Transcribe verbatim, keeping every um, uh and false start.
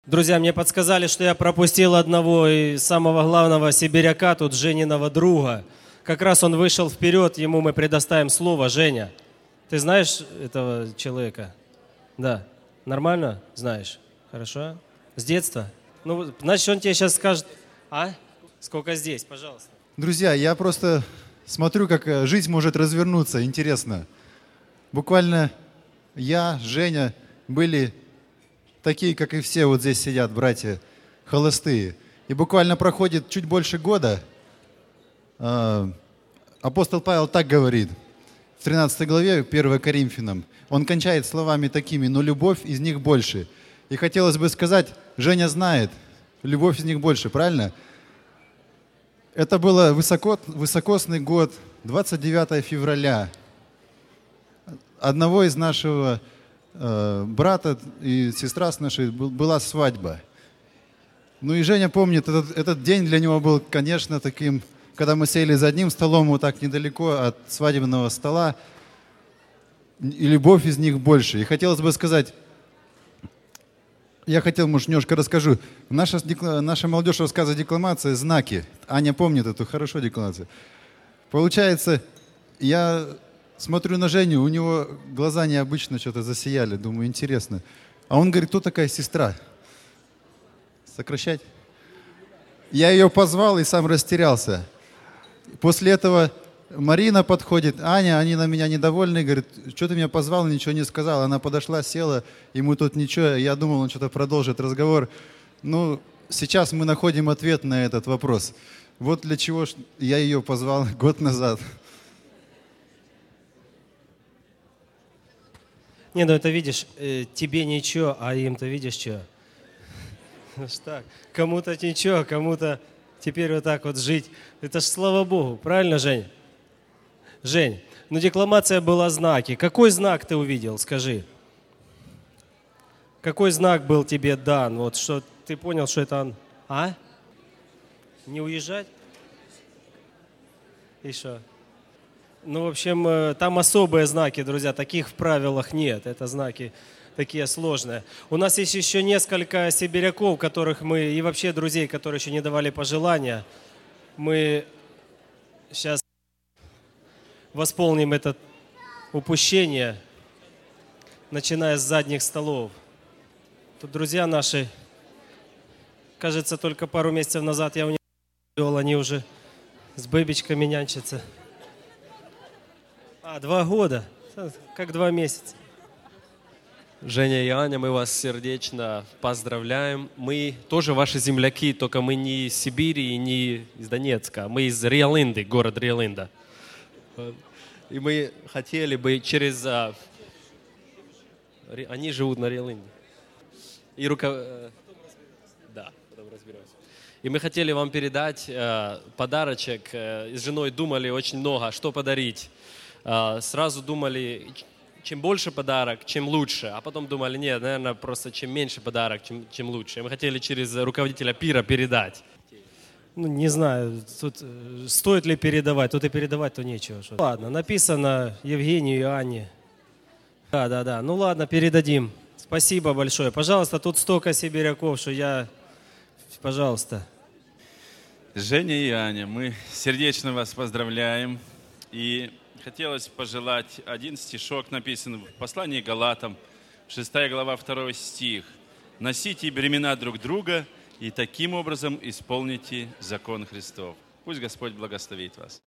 Друзья, мне подсказали, что я пропустил одного и самого главного сибиряка, тут Жениного друга. Как раз он вышел вперед, ему мы предоставим слово. Женя, ты знаешь этого человека? Да. Нормально знаешь? Хорошо? С детства? Ну, значит, он тебе сейчас скажет, а? Сколько здесь, пожалуйста. Друзья, я просто смотрю, как жизнь может развернуться. Интересно. Буквально я, Женя были такие, как и все вот здесь сидят, братья, холостые. И буквально проходит чуть больше года. Апостол Павел так говорит в тринадцатой главе, первое Коринфянам. Он кончает словами такими: «Но любовь из них больше». И хотелось бы сказать, Женя знает, любовь из них больше, правильно? Это был высоко, высокосный год, двадцать девятое февраля. Одного из нашего э, брата и сестра с нашей была свадьба. Ну и Женя помнит, этот, этот день для него был, конечно, таким, когда мы сели за одним столом, вот так недалеко от свадебного стола, и любовь из них больше. И хотелось бы сказать, я хотел, может, немножко расскажу. Наша, наша молодежь рассказывает декламация «Знаки». Аня помнит эту хорошо декламацию. Получается, я смотрю на Женю, у него глаза необычно что-то засияли. Думаю, интересно. А он говорит, кто такая сестра? Сокращать? Я ее позвал и сам растерялся. После этого Марина подходит, Аня, они на меня недовольны, говорит, что ты меня позвал, ничего не сказал. Она подошла, села, ему тут ничего, я думал, он что-то продолжит разговор. Ну, сейчас мы находим ответ на этот вопрос. Вот для чего я ее позвал год назад. Не, ну это видишь, э, тебе ничего, а им-то видишь что? Так, кому-то ничего, кому-то теперь вот так вот жить. Это ж слава Богу, правильно, Жень? Жень, ну декламация была знаки. Какой знак ты увидел, скажи? Какой знак был тебе дан? Вот что ты понял, что это он? А? Не уезжать? И что? Ну, в общем, там особые знаки, друзья, таких в правилах нет. Это знаки такие сложные. У нас есть еще несколько сибиряков, которых мы, и вообще друзей, которые еще не давали пожелания. Мы сейчас восполним это упущение, начиная с задних столов. Тут друзья наши, кажется, только пару месяцев назад я у них вел, они уже с бэбичками нянчатся. А, два года, как два месяца. Женя и Аня, мы вас сердечно поздравляем. Мы тоже ваши земляки, только мы не из Сибири и не из Донецка. Мы из Риалинды, город Риалинда. И мы хотели бы через... Они живут на Риалинде. И рука... Да, потом разберемся. И мы хотели вам передать э, подарочек. Э, с женой думали очень много, что подарить. Э, сразу думали, чем больше подарок, чем лучше. А потом думали, нет, наверное, просто чем меньше подарок, чем, чем лучше. И мы хотели через руководителя пира передать. Ну, не знаю, тут э, стоит ли передавать. Тут и передавать, то нечего. Что. Ладно, написано Евгению и Анне. Да, да, да. Ну ладно, передадим. Спасибо большое. Пожалуйста, тут столько сибиряков, что я... Пожалуйста. Женя и Аня, мы сердечно вас поздравляем. И хотелось пожелать один стишок, написан в послании Галатам, шестая глава, второй стих. «Носите бремена друг друга и таким образом исполните закон Христов». Пусть Господь благословит вас.